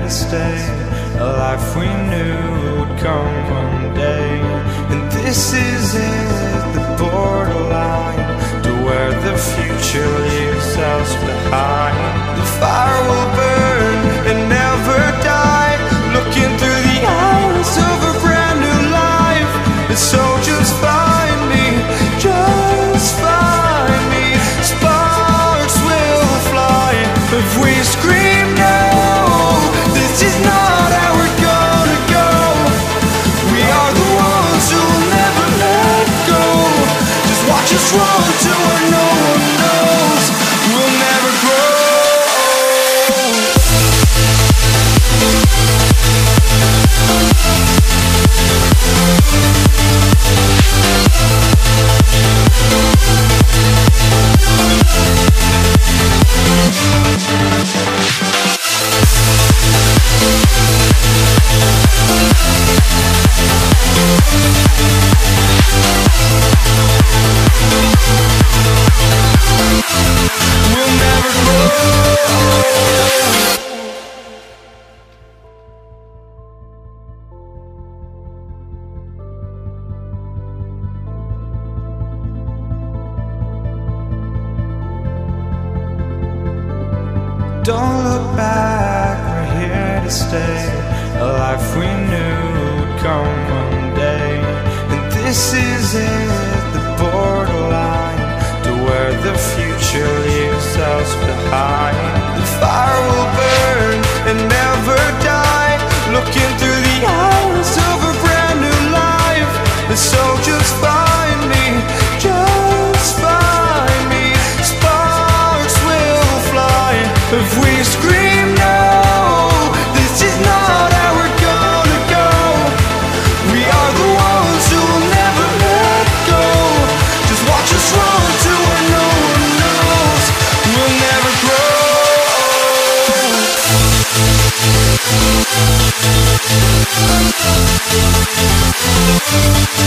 to stay, a life we knew would come one day. And this is it, the borderline to where the future leaves us behind. The fire will burn and never die, looking through the eyes of a brand new life. And so just find me, just find me. Sparks will fly if we scream no. This is not how we're gonna go. We are the ones who will never let go. Just watch us run to where no one knows. We'll never grow. We'll never grow. Don't look back, we're here to stay, a life we knew would come one day. And this is it, the borderline to where the future leaves us behind. The fire will burn and never die, looking through the eyes of a brand new life. And so just find me, just find me. Sparks will fly if we scream no. This is not how we're gonna go. We are the ones who will never let go. Just watch us run to where no one knows. We'll never grow.